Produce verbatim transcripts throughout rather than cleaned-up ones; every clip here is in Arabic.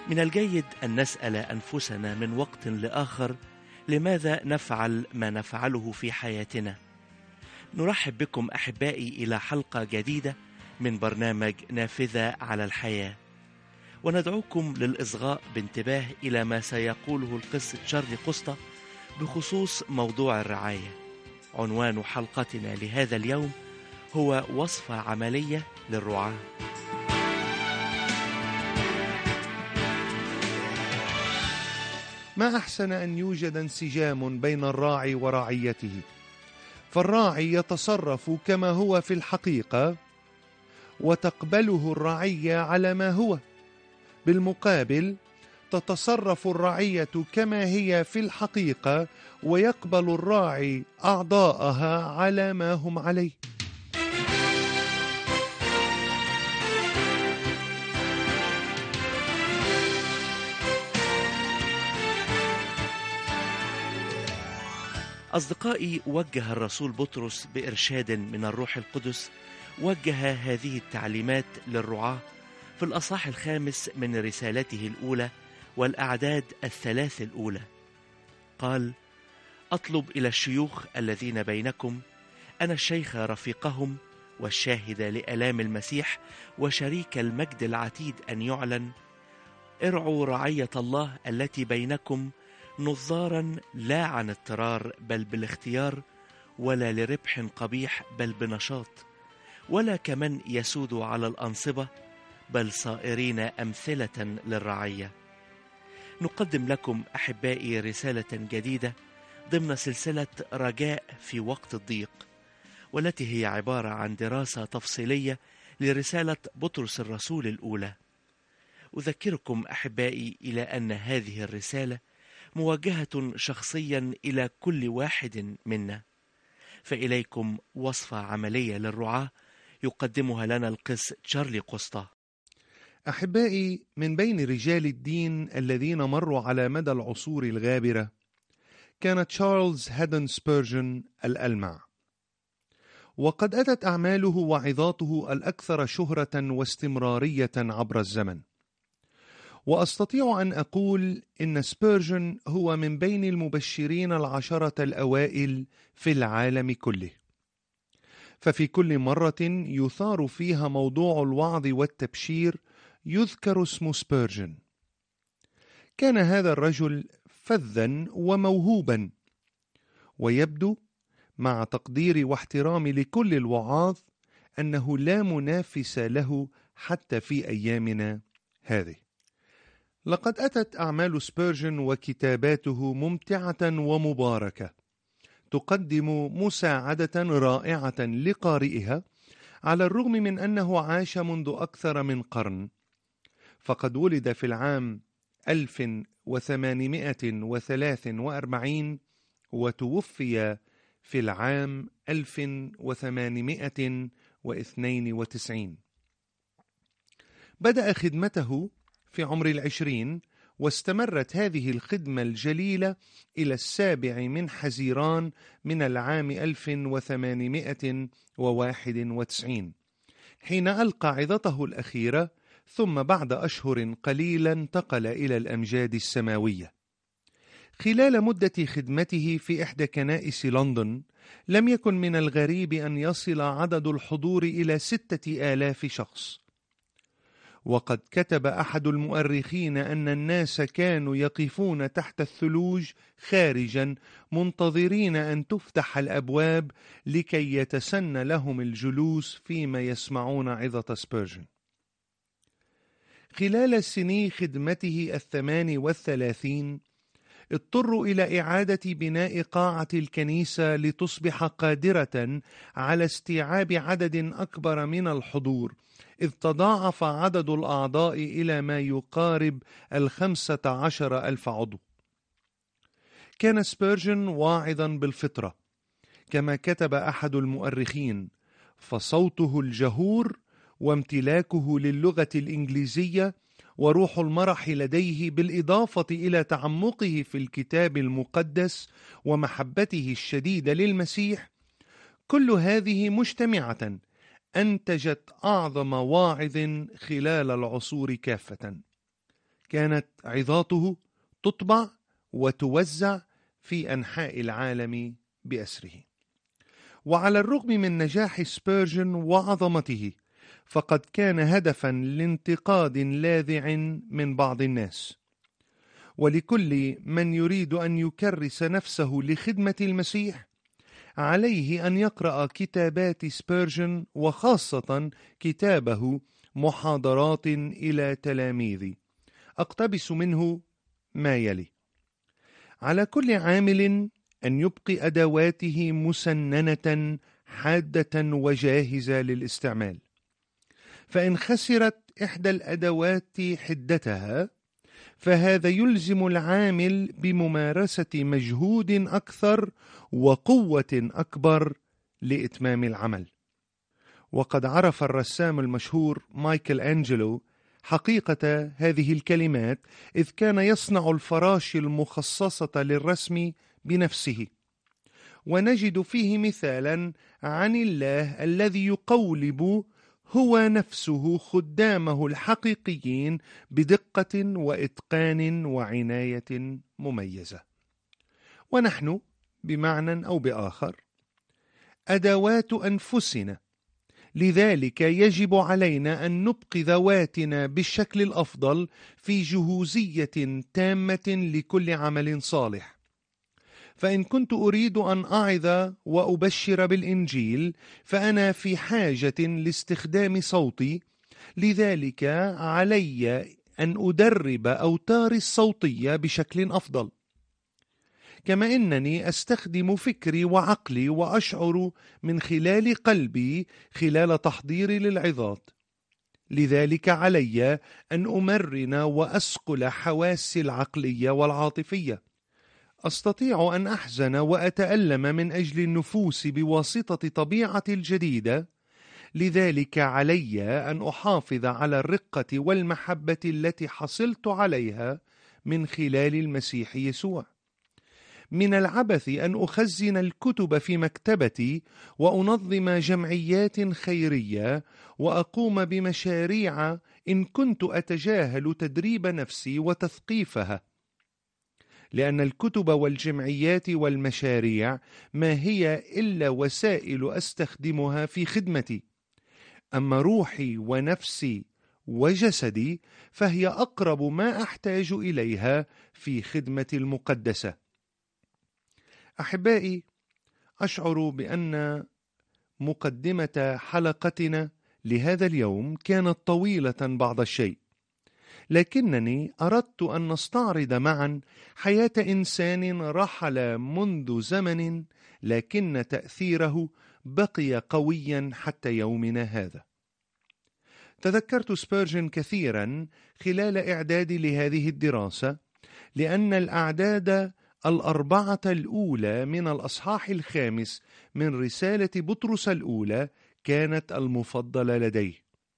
من الجيد أن نسأل أنفسنا من وقت لآخر لماذا نفعل ما نفعله في حياتنا. نرحب بكم أحبائي إلى حلقة جديدة من برنامج نافذة على الحياة، وندعوكم للإصغاء بانتباه إلى ما سيقوله القس تشارلي قسطة بخصوص موضوع الرعاية. عنوان حلقتنا لهذا اليوم هو وصفة عملية للرعاة. ما أحسن أن يوجد انسجام بين الراعي ورعيته، فالراعي يتصرف كما هو في الحقيقة وتقبله الرعية على ما هو، بالمقابل تتصرف الرعية كما هي في الحقيقة ويقبل الراعي أعضاءها على ما هم عليه. أصدقائي، وجه الرسول بطرس بإرشاد من الروح القدس وجه هذه التعليمات للرعاة في الأصحاح الخامس من رسالته الأولى والأعداد الثلاث الأولى. قال: أطلب إلى الشيوخ الذين بينكم، أنا الشيخ رفيقهم والشاهد لآلام المسيح وشريك المجد العتيد أن يعلن، ارعوا رعية الله التي بينكم نظارا لا عن اضطرار بل بالاختيار، ولا لربح قبيح بل بنشاط، ولا كمن يسود على الأنصبة بل صائرين أمثلة للرعية. نقدم لكم أحبائي رسالة جديدة ضمن سلسلة رجاء في وقت الضيق، والتي هي عبارة عن دراسة تفصيلية لرسالة بطرس الرسول الأولى. أذكركم أحبائي إلى أن هذه الرسالة موجهة شخصيا إلى كل واحد منا، فإليكم وصفة عملية للرعاة يقدمها لنا القس تشارلي قسطة. أحبائي، من بين رجال الدين الذين مروا على مدى العصور الغابرة كان تشارلز هادن سبيرجن الألمع، وقد أتت أعماله وعظاته الأكثر شهرة واستمرارية عبر الزمن. وأستطيع أن أقول إن سبيرجن هو من بين المبشرين العشرة الأوائل في العالم كله، ففي كل مرة يثار فيها موضوع الوعظ والتبشير يذكر اسم سبيرجن. كان هذا الرجل فذا وموهوبا، ويبدو مع تقديري واحترامي لكل الوعاظ أنه لا منافس له حتى في أيامنا هذه. لقد أتت أعمال سبيرجن وكتاباته ممتعة ومباركة، تقدم مساعدة رائعة لقارئها على الرغم من أنه عاش منذ أكثر من قرن، فقد ولد في العام ألف وثمانمائة وثلاثة وأربعين وتوفي في العام ألف وثمانمائة واثنين وتسعين. بدأ خدمته في عمر العشرين، واستمرت هذه الخدمة الجليلة إلى السابع من حزيران من العام ألف وثمانمائة وواحد وتسعين، حين ألقى عظته الأخيرة، ثم بعد أشهر قليلة انتقل إلى الأمجاد السماوية. خلال مدة خدمته في إحدى كنائس لندن لم يكن من الغريب أن يصل عدد الحضور إلى ستة آلاف شخص، وقد كتب أحد المؤرخين أن الناس كانوا يقفون تحت الثلوج خارجا منتظرين أن تفتح الأبواب لكي يتسنى لهم الجلوس فيما يسمعون عظة سبيرجن. خلال سني خدمته الثمان والثلاثين اضطروا إلى إعادة بناء قاعة الكنيسة لتصبح قادرة على استيعاب عدد أكبر من الحضور، إذ تضاعف عدد الأعضاء إلى ما يقارب الخمسة عشر ألف عضو. كان سبيرجن واعظا بالفطرة كما كتب أحد المؤرخين، فصوته الجهور وامتلاكه للغة الإنجليزية وروح المرح لديه، بالإضافة إلى تعمقه في الكتاب المقدس ومحبته الشديدة للمسيح، كل هذه مجتمعة أنتجت أعظم واعظ خلال العصور كافة. كانت عظاته تطبع وتوزع في أنحاء العالم بأسره. وعلى الرغم من نجاح سبيرجن وعظمته، فقد كان هدفا لانتقاد لاذع من بعض الناس. ولكل من يريد أن يكرس نفسه لخدمة المسيح عليه أن يقرأ كتابات سبيرجن، وخاصة كتابه محاضرات إلى تلاميذي. أقتبس منه ما يلي: على كل عامل أن يبقي أدواته مسننة حادة وجاهزة للاستعمال، فإن خسرت إحدى الأدوات حدتها فهذا يلزم العامل بممارسة مجهود أكثر وقوة أكبر لإتمام العمل. وقد عرف الرسام المشهور مايكل أنجلو حقيقة هذه الكلمات إذ كان يصنع الفراشي المخصصة للرسم بنفسه، ونجد فيه مثالا عن الله الذي يقولب هو نفسه خدامه الحقيقيين بدقة وإتقان وعناية مميزة. ونحن بمعنى أو بآخر أدوات أنفسنا، لذلك يجب علينا أن نبقي ذواتنا بالشكل الأفضل في جهوزية تامة لكل عمل صالح. فإن كنت أريد أن أعظ وأبشر بالإنجيل فأنا في حاجة لاستخدام صوتي، لذلك علي أن أدرب أوتاري الصوتية بشكل أفضل، كما أنني أستخدم فكري وعقلي وأشعر من خلال قلبي خلال تحضيري للعظات. لذلك علي أن أمرن وأسقل حواسي العقلية والعاطفية. أستطيع أن أحزن وأتألم من أجل النفوس بواسطة طبيعتي الجديدة، لذلك علي أن أحافظ على الرقة والمحبة التي حصلت عليها من خلال المسيح يسوع. من العبث أن أخزن الكتب في مكتبتي وأنظم جمعيات خيرية وأقوم بمشاريع إن كنت أتجاهل تدريب نفسي وتثقيفها، لأن الكتب والجمعيات والمشاريع ما هي إلا وسائل أستخدمها في خدمتي، أما روحي ونفسي وجسدي فهي أقرب ما أحتاج إليها في خدمة المقدسة. أحبائي، أشعر بأن مقدمة حلقتنا لهذا اليوم كانت طويلة بعض الشيء، لكنني أردت أن نستعرض معا حياة إنسان رحل منذ زمن، لكن تأثيره بقي قويا حتى يومنا هذا. تذكرت سبيرجن كثيرا خلال إعدادي لهذه الدراسة، لأن الأعداد الأربعة الأولى من الأصحاح الخامس من رسالة بطرس الأولى كانت المفضلة لديه.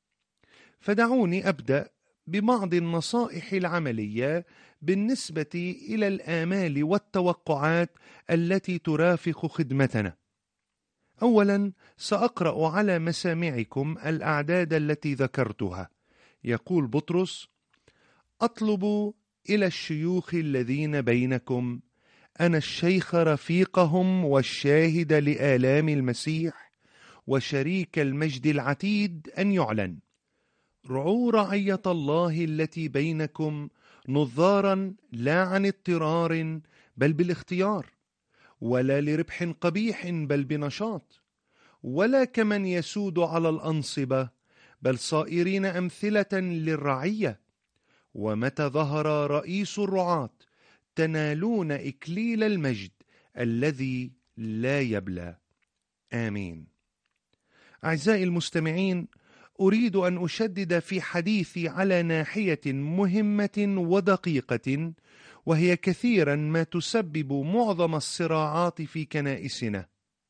فدعوني أبدأ ببعض النصائح العملية بالنسبة إلى الآمال والتوقعات التي ترافق خدمتنا. أولا، سأقرأ على مسامعكم الأعداد التي ذكرتها. يقول بطرس: أطلب إلى الشيوخ الذين بينكم، أنا الشيخ رفيقهم والشاهد لآلام المسيح وشريك المجد العتيد أن يعلن، رعوا رعية الله التي بينكم نظارا لا عن اضطرار بل بالاختيار، ولا لربح قبيح بل بنشاط، ولا كمن يسود على الأنصبة بل صائرين أمثلة للرعية. ومتى ظهر رئيس الرعاة تنالون إكليل المجد الذي لا يبلى. آمين. أعزائي المستمعين، أريد أن أشدد في حديثي على ناحية مهمة ودقيقة، وهي كثيرا ما تسبب معظم الصراعات في كنائسنا.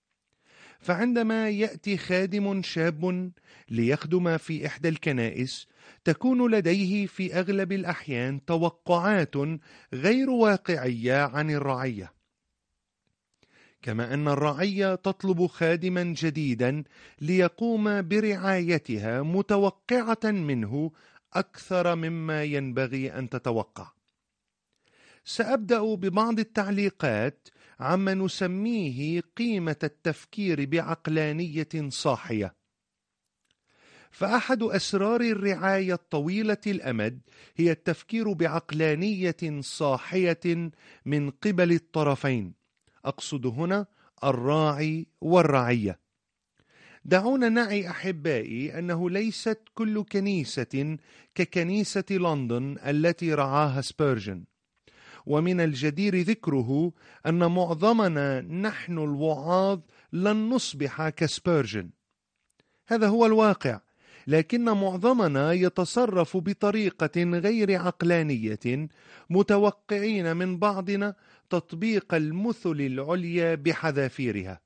فعندما يأتي خادم شاب ليخدم في إحدى الكنائس، تكون لديه في أغلب الأحيان توقعات غير واقعية عن الرعية، كما أن الرعية تطلب خادما جديدا ليقوم برعايتها متوقعة منه أكثر مما ينبغي أن تتوقع. سأبدأ ببعض التعليقات عما نسميه قيمة التفكير بعقلانية صاحية. فأحد أسرار الرعاية الطويلة الأمد هي التفكير بعقلانية صاحية من قبل الطرفين، أقصد هنا الراعي والرعية. دعونا نعي أحبائي أنه ليست كل كنيسة ككنيسة لندن التي رعاها سبيرجن، ومن الجدير ذكره أن معظمنا نحن الوعاظ لن نصبح كسبيرجن. هذا هو الواقع، لكن معظمنا يتصرف بطريقة غير عقلانية، متوقعين من بعضنا تطبيق المثل العليا بحذافيرها.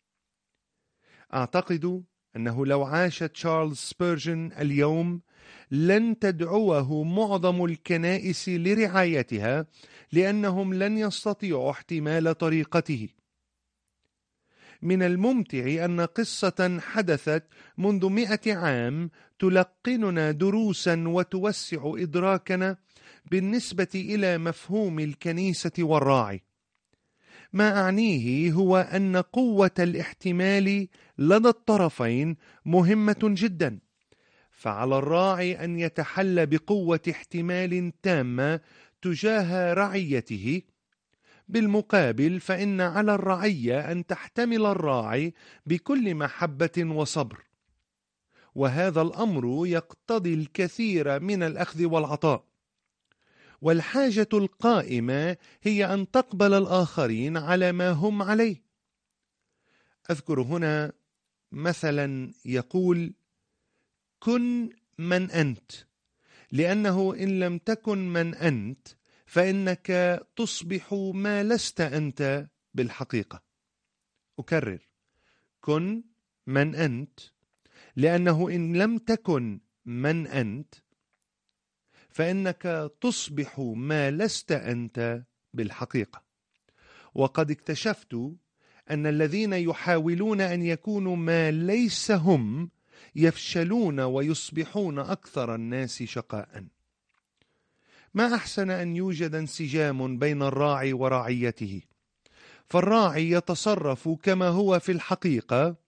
أعتقد أنه لو عاش تشارلز سبيرجن اليوم لن تدعوه معظم الكنائس لرعايتها، لأنهم لن يستطيعوا احتمال طريقته. من الممتع أن قصة حدثت منذ مئة عام تلقننا دروسا وتوسع إدراكنا بالنسبة إلى مفهوم الكنيسة والراعي. ما أعنيه هو أن قوة الاحتمال لدى الطرفين مهمة جدا، فعلى الراعي أن يتحلى بقوة احتمال تامة تجاه رعيته. بالمقابل فإن على الرعية أن تحتمل الراعي بكل محبة وصبر، وهذا الأمر يقتضي الكثير من الأخذ والعطاء. والحاجة القائمة هي أن تقبل الآخرين على ما هم عليه. أذكر هنا مثلا يقول: كن من أنت، لأنه إن لم تكن من أنت فإنك تصبح ما لست أنت بالحقيقة. أكرر: كن من أنت، لأنه إن لم تكن من أنت فإنك تصبح ما لست أنت بالحقيقة. وقد اكتشفت أن الذين يحاولون أن يكونوا ما ليس هم يفشلون ويصبحون أكثر الناس شقاء. ما أحسن أن يوجد انسجام بين الراعي ورعيته، فالراعي يتصرف كما هو في الحقيقة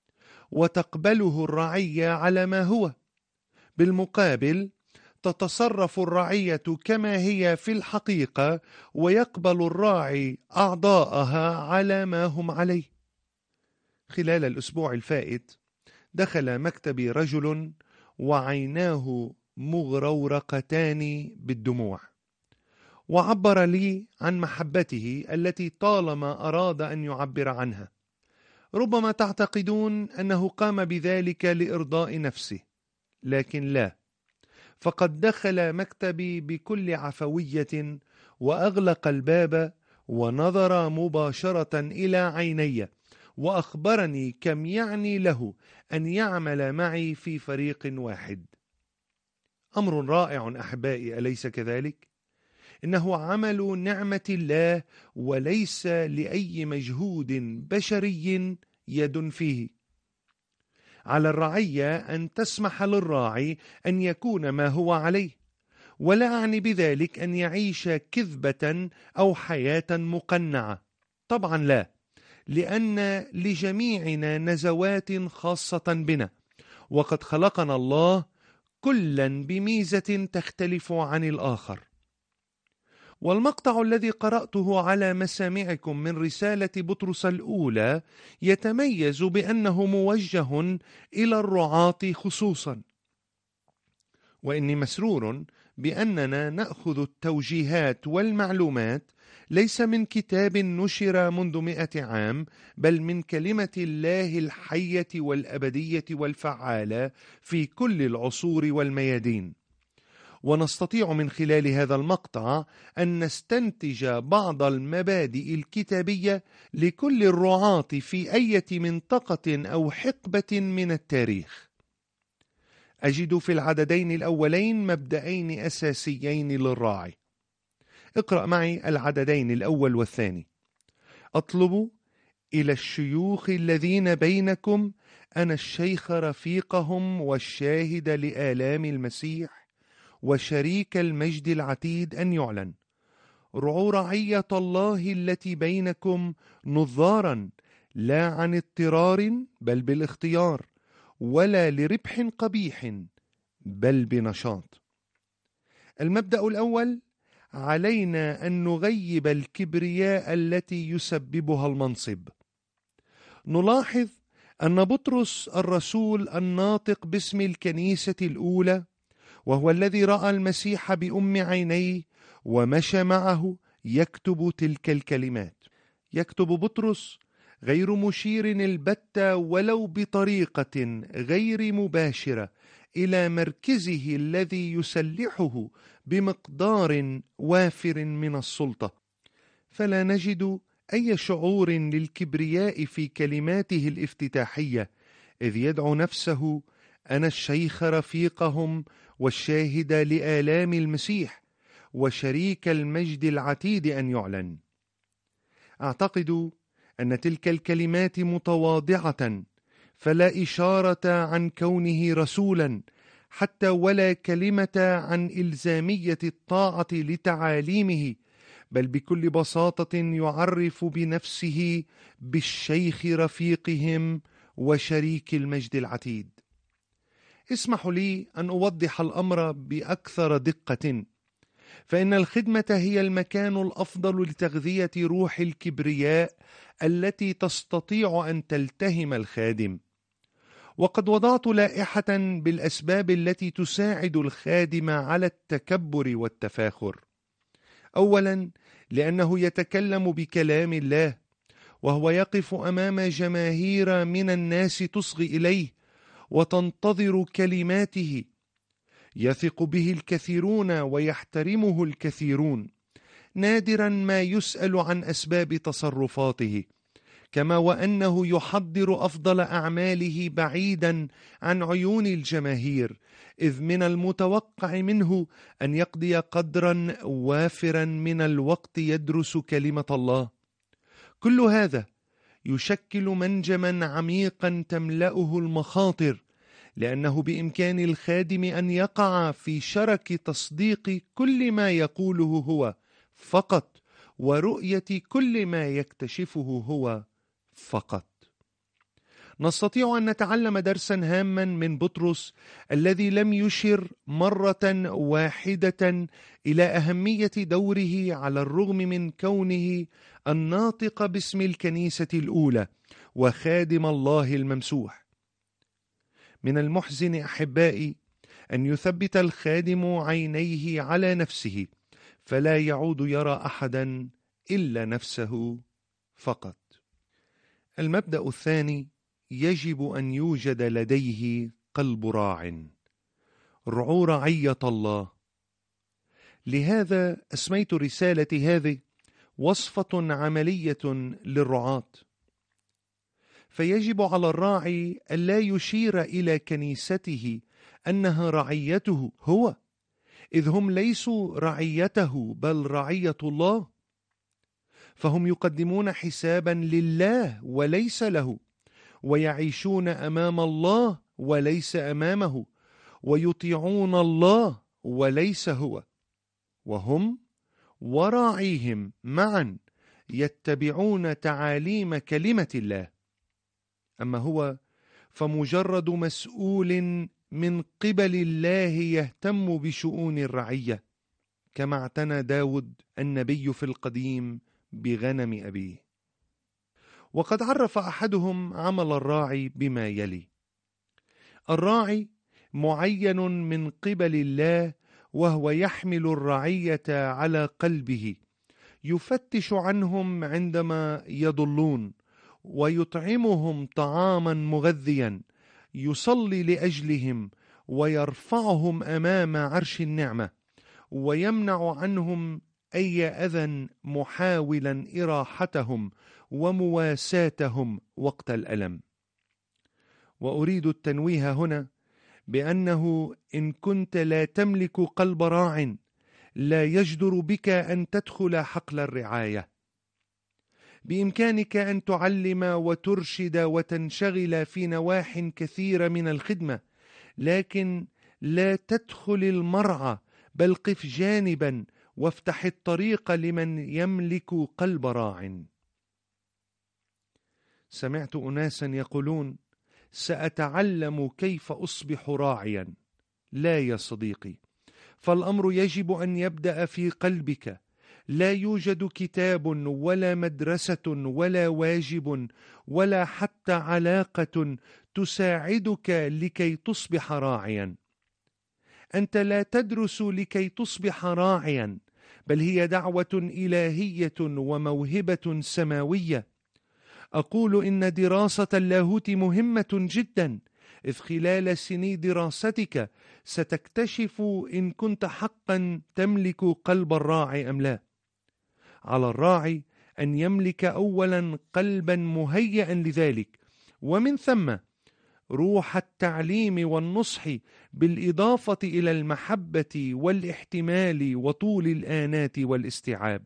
وتقبله الرعية على ما هو. بالمقابل تتصرف الرعية كما هي في الحقيقة ويقبل الراعي أعضاءها على ما هم عليه. خلال الأسبوع الفائت دخل مكتبي رجل وعيناه مغرورقتان بالدموع، وعبر لي عن محبته التي طالما أراد أن يعبر عنها. ربما تعتقدون أنه قام بذلك لإرضاء نفسه، لكن لا، فقد دخل مكتبي بكل عفوية وأغلق الباب ونظر مباشرة إلى عيني وأخبرني كم يعني له أن يعمل معي في فريق واحد. أمر رائع أحبائي، أليس كذلك؟ إنه عمل نعمة الله وليس لأي مجهود بشري يد فيه. على الرعية أن تسمح للراعي أن يكون ما هو عليه، ولا أعني بذلك أن يعيش كذبة أو حياة مقنعة، طبعا لا، لأن لجميعنا نزوات خاصة بنا، وقد خلقنا الله كلا بميزة تختلف عن الآخر. والمقطع الذي قرأته على مسامعكم من رسالة بطرس الأولى يتميز بأنه موجه إلى الرعاة خصوصا، وإني مسرور بأننا نأخذ التوجيهات والمعلومات ليس من كتاب نشر منذ مئة عام، بل من كلمة الله الحية والأبدية والفعالة في كل العصور والميادين. ونستطيع من خلال هذا المقطع أن نستنتج بعض المبادئ الكتابية لكل الرعاة في أي منطقة أو حقبة من التاريخ. أجد في العددين الأولين مبدأين أساسيين للراعي. اقرأ معي العددين الأول والثاني. أطلب إلى الشيوخ الذين بينكم أنا الشيخ رفيقهم والشاهد لآلام المسيح وشريك المجد العتيد أن يعلن. رعوا رعية الله التي بينكم نظارا، لا عن اضطرار بل بالاختيار، ولا لربح قبيح بل بنشاط. المبدأ الأول: علينا أن نغيب الكبرياء التي يسببها المنصب. نلاحظ أن بطرس الرسول الناطق باسم الكنيسة الأولى، وهو الذي رأى المسيح بأم عينيه ومشى معه، يكتب تلك الكلمات. يكتب بطرس غير مشير البتة ولو بطريقة غير مباشرة إلى مركزه الذي يسلحه بمقدار وافر من السلطة، فلا نجد أي شعور للكبرياء في كلماته الافتتاحية، إذ يدعو نفسه: أنا الشيخ رفيقهم والشاهد لآلام المسيح وشريك المجد العتيد أن يعلن. أعتقد أن تلك الكلمات متواضعة، فلا إشارة عن كونه رسولا، حتى ولا كلمة عن إلزامية الطاعة لتعاليمه، بل بكل بساطة يعرف بنفسه بالشيخ رفيقهم وشريك المجد العتيد. اسمحوا لي أن أوضح الأمر بأكثر دقة، فإن الخدمة هي المكان الأفضل لتغذية روح الكبرياء التي تستطيع أن تلتهم الخادم. وقد وضعت لائحة بالأسباب التي تساعد الخادم على التكبر والتفاخر. أولا، لأنه يتكلم بكلام الله، وهو يقف أمام جماهير من الناس تصغي إليه وتنتظر كلماته. يثق به الكثيرون ويحترمه الكثيرون، نادرا ما يسأل عن أسباب تصرفاته، كما وأنه يحضر أفضل أعماله بعيدا عن عيون الجماهير، إذ من المتوقع منه أن يقضي قدرا وافرا من الوقت يدرس كلمة الله. كل هذا يشكل منجما عميقا تملأه المخاطر، لأنه بإمكان الخادم أن يقع في شرك تصديق كل ما يقوله هو فقط، ورؤية كل ما يكتشفه هو فقط. نستطيع أن نتعلم درسا هاما من بطرس الذي لم يشر مرة واحدة إلى أهمية دوره، على الرغم من كونه الناطق باسم الكنيسة الأولى وخادم الله الممسوح. من المحزن أحبائي أن يثبت الخادم عينيه على نفسه، فلا يعود يرى أحدا إلا نفسه فقط. المبدأ الثاني: يجب أن يوجد لديه قلب راع. رعوا رعية الله. لهذا أسميت رسالتي هذه وصفة عملية للرعاة. فيجب على الراعي ألا يشير إلى كنيسته أنها رعيته هو، إذ هم ليسوا رعيته بل رعية الله، فهم يقدمون حسابا لله وليس له، ويعيشون أمام الله وليس أمامه، ويطيعون الله وليس هو، وهم وراعيهم معا يتبعون تعاليم كلمة الله. أما هو فمجرد مسؤول من قبل الله يهتم بشؤون الرعية، كما اعتنى داود النبي في القديم بغنم أبيه. وقد عرف أحدهم عمل الراعي بما يلي: الراعي معين من قبل الله، وهو يحمل الرعية على قلبه، يفتش عنهم عندما يضلون، ويطعمهم طعاما مغذيا، يصلي لأجلهم، ويرفعهم أمام عرش النعمة، ويمنع عنهم أي أذى، محاولا إراحتهم ومواساتهم وقت الألم. وأريد التنويه هنا بأنه إن كنت لا تملك قلب راع، لا يجدر بك أن تدخل حقل الرعاية. بإمكانك أن تعلم وترشد وتنشغل في نواح كثيرة من الخدمة، لكن لا تدخل المرعى بل قف جانبا وافتح الطريق لمن يملك قلب راع. سمعت أناسا يقولون: سأتعلم كيف أصبح راعيا. لا يا صديقي، فالأمر يجب أن يبدأ في قلبك. لا يوجد كتاب ولا مدرسة ولا واجب ولا حتى علاقة تساعدك لكي تصبح راعيا. أنت لا تدرس لكي تصبح راعيا، بل هي دعوة إلهية وموهبة سماوية. أقول إن دراسة اللاهوت مهمة جدا، إذ خلال سني دراستك ستكتشف إن كنت حقا تملك قلب الراعي أم لا. على الراعي أن يملك أولا قلبا مهيئا لذلك، ومن ثم روح التعليم والنصح، بالإضافة إلى المحبة والاحتمال وطول الآنات والاستيعاب.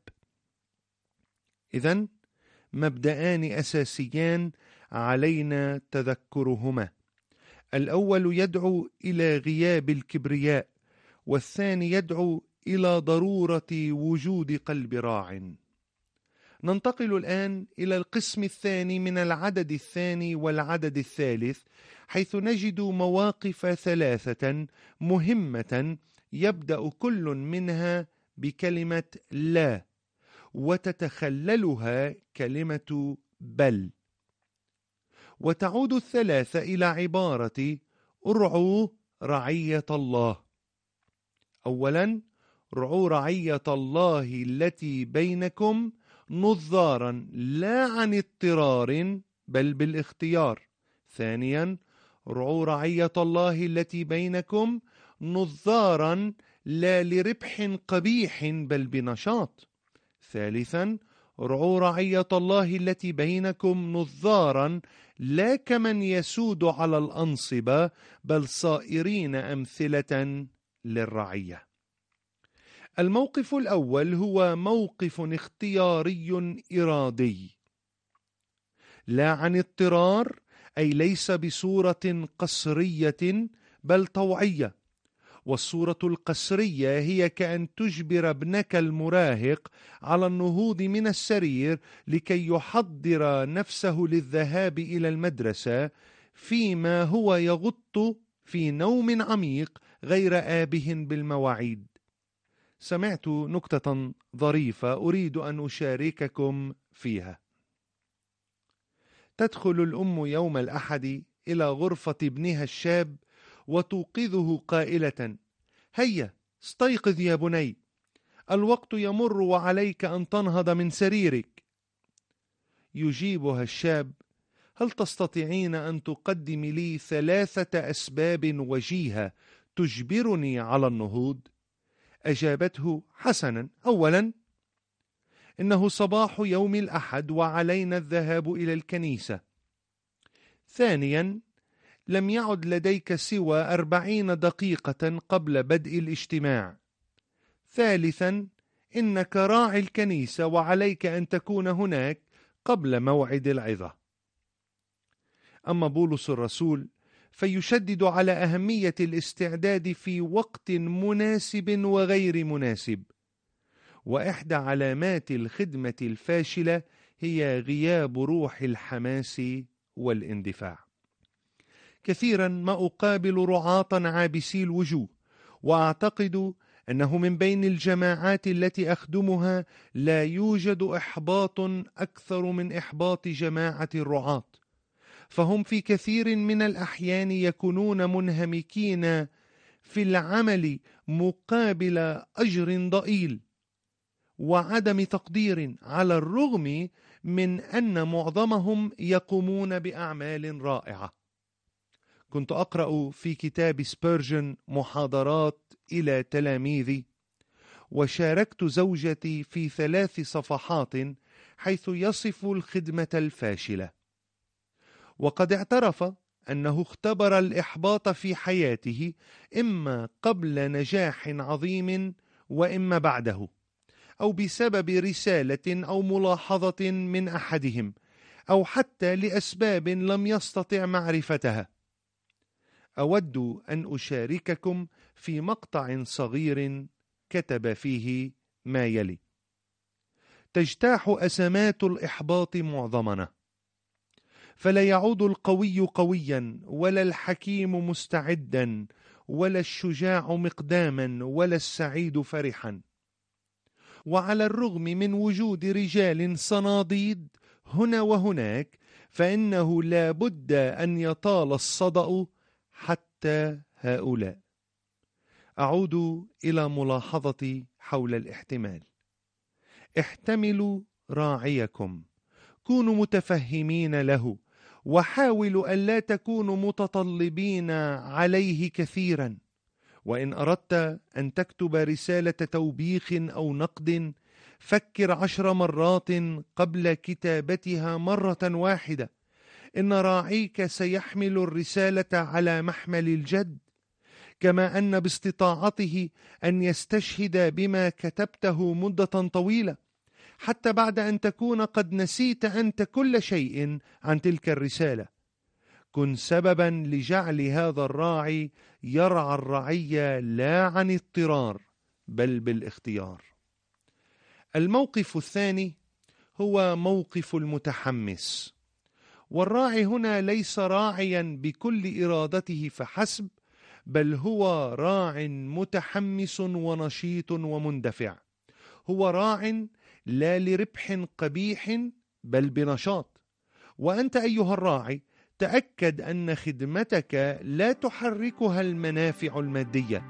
إذن مبدأان أساسيان علينا تذكرهما: الأول يدعو إلى غياب الكبرياء، والثاني يدعو إلى ضرورة وجود قلب راع. ننتقل الآن إلى القسم الثاني من العدد الثاني والعدد الثالث، حيث نجد مواقف ثلاثة مهمة يبدأ كل منها بكلمة لا، وتتخللها كلمة بل، وتعود الثلاثة إلى عبارة ارعوا رعية الله. أولا: ارعوا رعية الله التي بينكم نظارا لا عن اضطرار بل بالاختيار. ثانيا: ارعوا رعية الله التي بينكم نظارا لا لربح قبيح بل بنشاط. ثالثا: ارعوا رعية الله التي بينكم نظارا لا كمن يسود على الأنصبة بل صائرين أمثلة للرعية. الموقف الأول هو موقف اختياري إرادي، لا عن اضطرار، أي ليس بصورة قسرية بل طوعية. والصورة القسرية هي كأن تجبر ابنك المراهق على النهوض من السرير لكي يحضر نفسه للذهاب إلى المدرسة، فيما هو يغط في نوم عميق غير آبه بالمواعيد. سمعت نكتة ظريفة أريد أن أشارككم فيها. تدخل الأم يوم الأحد إلى غرفة ابنها الشاب وتوقظه قائلة: هيا استيقظ يا بني، الوقت يمر وعليك أن تنهض من سريرك. يجيبها الشاب: هل تستطيعين أن تقدمي لي ثلاثة أسباب وجيهة تجبرني على النهوض؟ أجابته: حسنا، أولا إنه صباح يوم الأحد وعلينا الذهاب إلى الكنيسة. ثانيا لم يعد لديك سوى أربعين دقيقة قبل بدء الاجتماع. ثالثا إنك راعي الكنيسة وعليك أن تكون هناك قبل موعد العظة. أما بولس الرسول فيشدد على أهمية الاستعداد في وقت مناسب وغير مناسب، وإحدى علامات الخدمة الفاشلة هي غياب روح الحماس والاندفاع. كثيرا ما أقابل رعاة عابسي الوجوه، وأعتقد أنه من بين الجماعات التي أخدمها لا يوجد إحباط أكثر من إحباط جماعة الرعاة، فهم في كثير من الأحيان يكونون منهمكين في العمل مقابل أجر ضئيل وعدم تقدير، على الرغم من أن معظمهم يقومون بأعمال رائعة. كنت أقرأ في كتاب سبيرجن محاضرات إلى تلاميذي، وشاركت زوجتي في ثلاث صفحات حيث يصف الخدمة الفاشلة، وقد اعترف أنه اختبر الإحباط في حياته إما قبل نجاح عظيم وإما بعده، أو بسبب رسالة أو ملاحظة من أحدهم، أو حتى لأسباب لم يستطع معرفتها. أود أن أشارككم في مقطع صغير كتب فيه ما يلي: تجتاح أسمات الإحباط معظمنا، فلا يعود القوي قويا، ولا الحكيم مستعدا، ولا الشجاع مقداما، ولا السعيد فرحا. وعلى الرغم من وجود رجال صناديد هنا وهناك، فإنه لا بد أن يطال الصدأ حتى هؤلاء. أعود إلى ملاحظتي حول الاحتمال. احتملوا راعيكم، كونوا متفهمين له، وحاولوا ألا تكونوا متطلبين عليه كثيرا. وإن أردت أن تكتب رسالة توبيخ أو نقد، فكر عشر مرات قبل كتابتها مرة واحدة. إن راعيك سيحمل الرسالة على محمل الجد، كما أن باستطاعته أن يستشهد بما كتبته مدة طويلة، حتى بعد أن تكون قد نسيت أنت كل شيء عن تلك الرسالة. كن سببا لجعل هذا الراعي يرعى الرعية لا عن اضطرار بل بالاختيار. الموقف الثاني هو موقف المتحمس. والراعي هنا ليس راعيا بكل إرادته فحسب، بل هو راع متحمس ونشيط ومندفع. هو راع لا لربح قبيح بل بنشاط. وأنت أيها الراعي تأكد أن خدمتك لا تحركها المنافع المادية.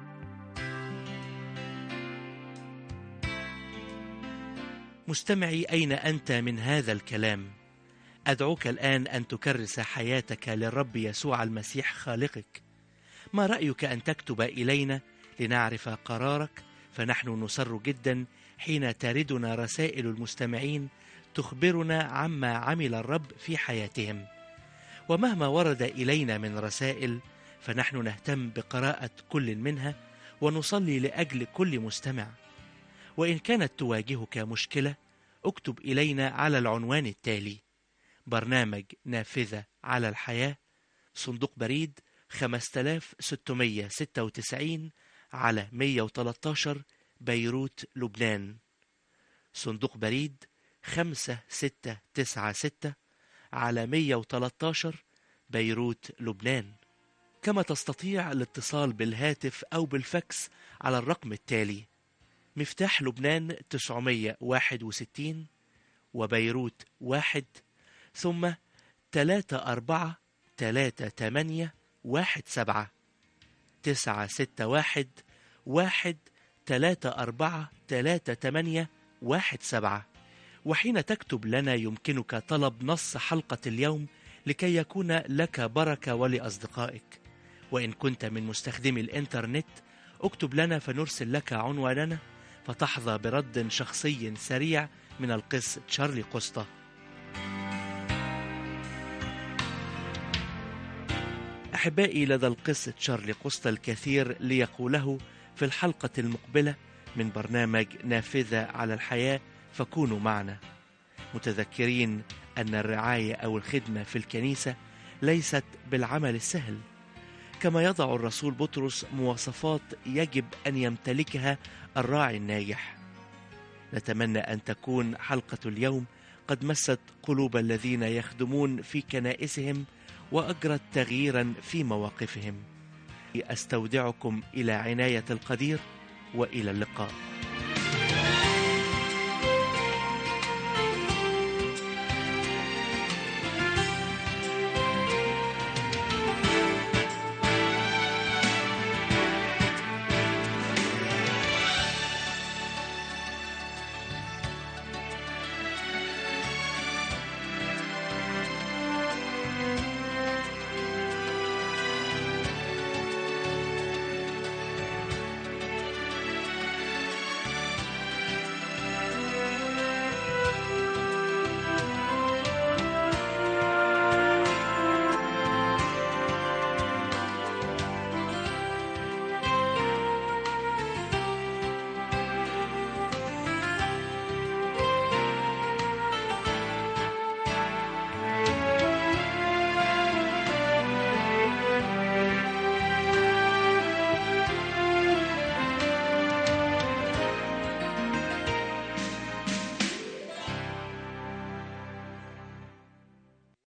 مستمعي، أين أنت من هذا الكلام؟ أدعوك الآن أن تكرس حياتك للرب يسوع المسيح خالقك. ما رأيك أن تكتب إلينا لنعرف قرارك؟ فنحن نسر جدا حين تردنا رسائل المستمعين تخبرنا عما عمل الرب في حياتهم. ومهما ورد إلينا من رسائل فنحن نهتم بقراءة كل منها ونصلي لأجل كل مستمع. وإن كانت تواجهك مشكلة، اكتب إلينا على العنوان التالي: برنامج نافذة على الحياة، صندوق بريد خمسة آلاف وستمائة وستة وتسعين على مئة وثلاثة عشر بيروت لبنان. صندوق بريد خمسة ستة تسعة ستة على مئة وثلاثة عشر بيروت لبنان. كما تستطيع الاتصال بالهاتف أو بالفاكس على الرقم التالي: مفتاح لبنان تسعمائة وواحد وستين وبيروت واحد، ثم ثلاثة أربعة ثلاثة ثمانية واحد سبعة تسعة ستة واحد واحد ثلاثة أربعة ثلاثة ثمانية واحد سبعة. وحين تكتب لنا يمكنك طلب نص حلقة اليوم لكي يكون لك بركة ولأصدقائك. وإن كنت من مستخدمي الإنترنت، اكتب لنا فنرسل لك عنواننا، فتحظى برد شخصي سريع من القس تشارلي قسطة. أحبائي، لدى القس تشارلي قسطة الكثير ليقوله في الحلقة المقبلة من برنامج نافذة على الحياة، فكونوا معنا متذكرين أن الرعاية أو الخدمة في الكنيسة ليست بالعمل السهل. كما يضع الرسول بطرس مواصفات يجب أن يمتلكها الراعي الناجح. نتمنى أن تكون حلقة اليوم قد مست قلوب الذين يخدمون في كنائسهم وأجرت تغييرا في مواقفهم. أستودعكم إلى عناية القدير، وإلى اللقاء.